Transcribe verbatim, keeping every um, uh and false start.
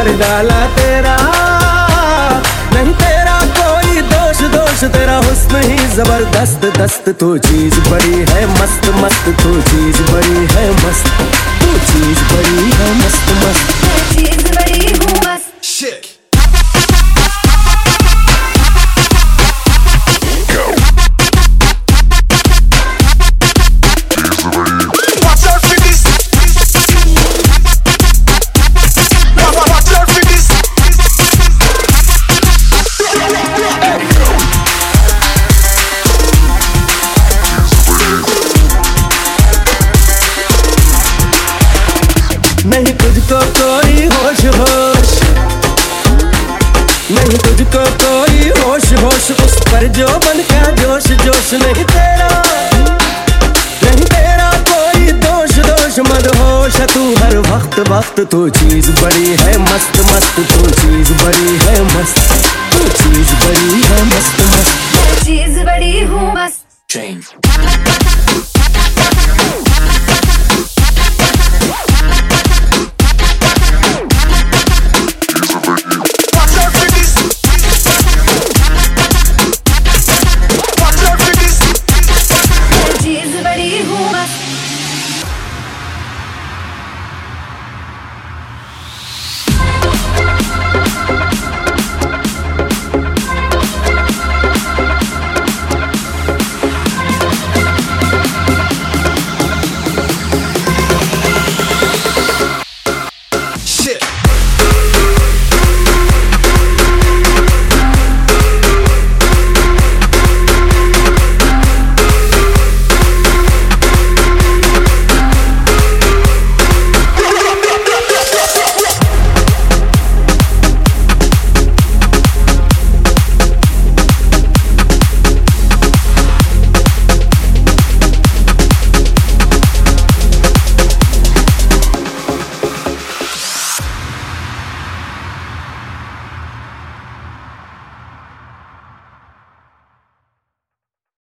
बिगाड़ डाला तेरा, नहीं तेरा कोई दोष दोष तेरा हुस्न ही जबरदस्त दस्त। तू चीज बड़ी है मस्त मस्त, तू चीज बड़ी है मस्त, तू चीज बड़ी है मस्त मस्त, चीज बड़ी हूँ मस्त। Shit. नहीं तुझको कोई होश होश, नहीं तुझको कोई होश होश, उस पर जो बन का जोश जोश। नहीं तेरा, नहीं तेरा कोई दोष दोष, मदहोश है तू हर वक्त वक्त। तू चीज बड़ी है मस्त मस्त, तू चीज बड़ी है मस्त,